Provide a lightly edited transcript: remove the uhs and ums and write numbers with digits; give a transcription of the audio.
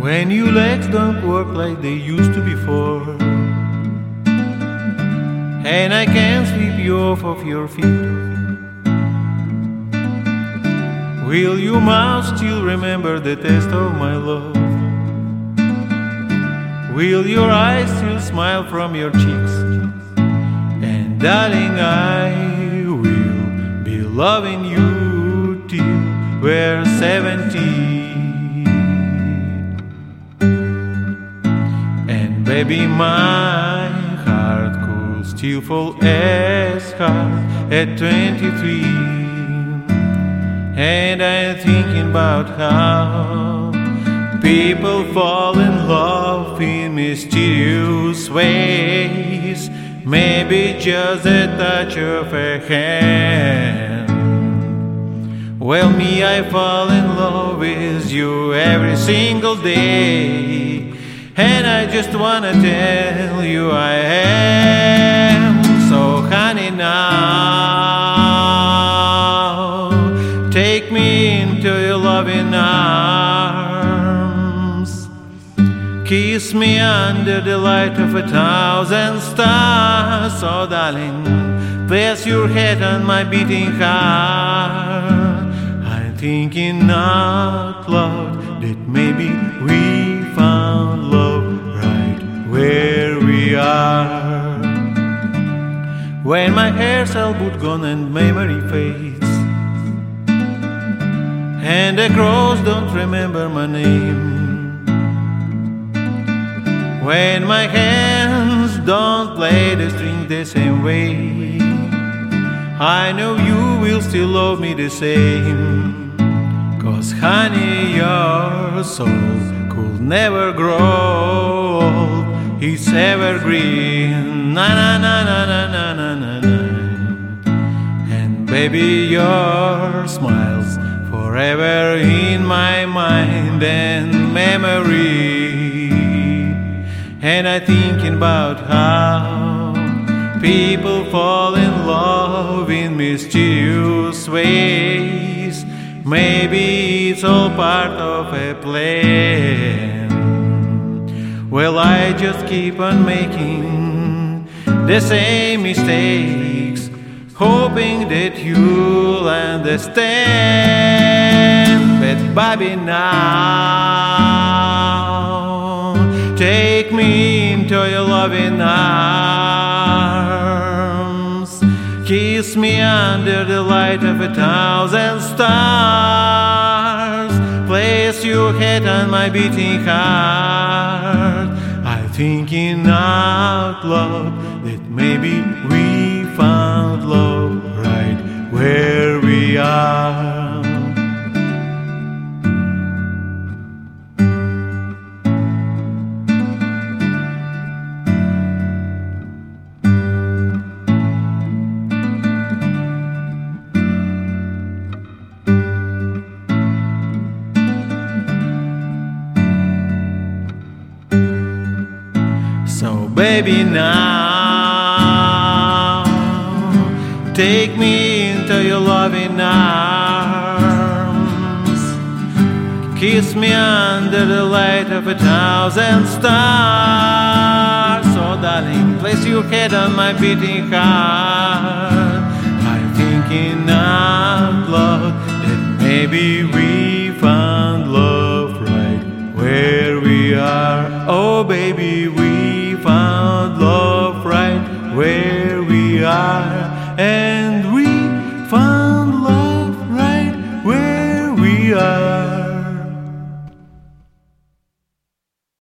when your legs don't work like they used to before, and I can't sweep you off of your feet. Will your mouth still remember the taste of my love? Will your eyes still smile from your cheeks? And darling, I will be loving you till we're 70. And baby, my heart could still fall as hard at 23. And I'm thinking about how people fall in love in mysterious ways. Maybe just a touch of a hand. Well, me, I fall in love with you every single day, and I just wanna tell you I am. So honey, now take me into your loving arms. Kiss me under the light of 1,000 stars. Oh darling, place your head on my beating heart. I'm thinking out loud that maybe we found love right where we are. When my hair's all but gone and memory fades, and the crows don't remember my name, when my hands don't play the string the same way, I know you will still love me the same. 'Cause honey, your soul could never grow old. It's evergreen, na na na na na na na na na. And baby, your smiles forever in my mind and memory. And I'm thinking about how people fall in love in mysterious ways. Maybe it's all part of a plan. Well, I just keep on making the same mistakes, hoping that you'll understand. But baby, now take me into your loving arms. Kiss me under the light of 1,000 stars. Place your head on my beating heart. I'm thinking out loud that maybe we found love right where we are. So baby, now take me into your loving arms. Kiss me under the light of 1,000 stars. Oh darling, place your head on my beating heart. I'm thinking out loud that maybe we found love right where we are. Oh baby, we found love right where we are, and we found